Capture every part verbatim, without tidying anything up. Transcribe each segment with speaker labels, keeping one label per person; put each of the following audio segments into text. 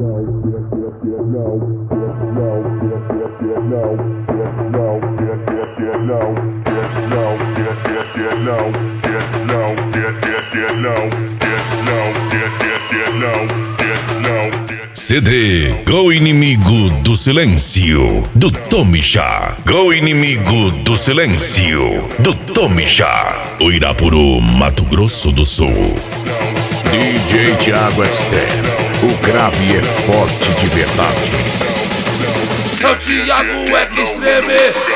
Speaker 1: C D Go Inimigo do Silêncio, do Tomicha. Go Inimigo do Silêncio, do Tomicha. Uirapuru, Mato Grosso do Sul.
Speaker 2: D J Thiago Extreme, o grave é forte de verdade.
Speaker 3: É o Thiago Extreme.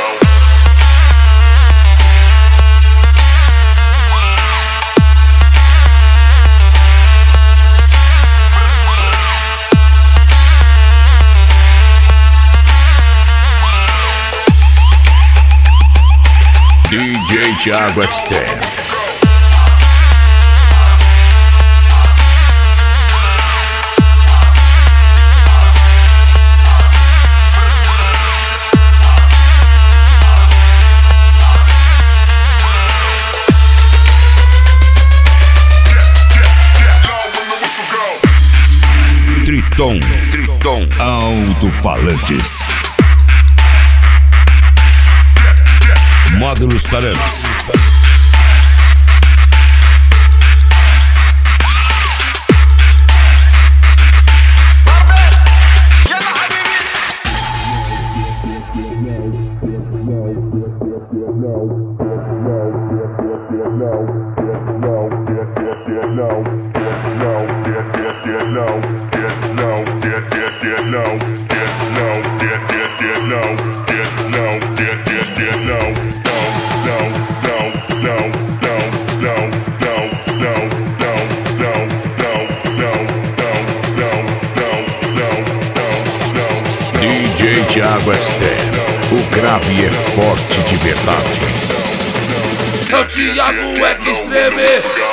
Speaker 2: D J Thiago Extreme.
Speaker 1: Triton, Triton, alto-falantes. Módulos Taramps.
Speaker 2: D J Thiago Extreme, o grave é forte de verdade.
Speaker 3: É o Thiago Extreme.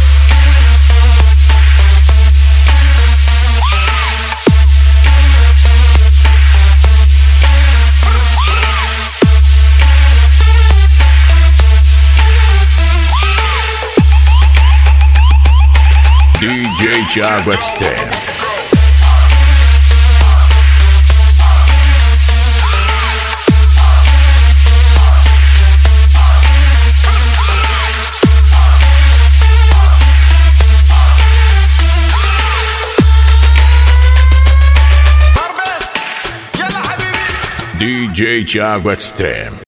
Speaker 2: D J Thiago Extreme. D J Thiago Extreme.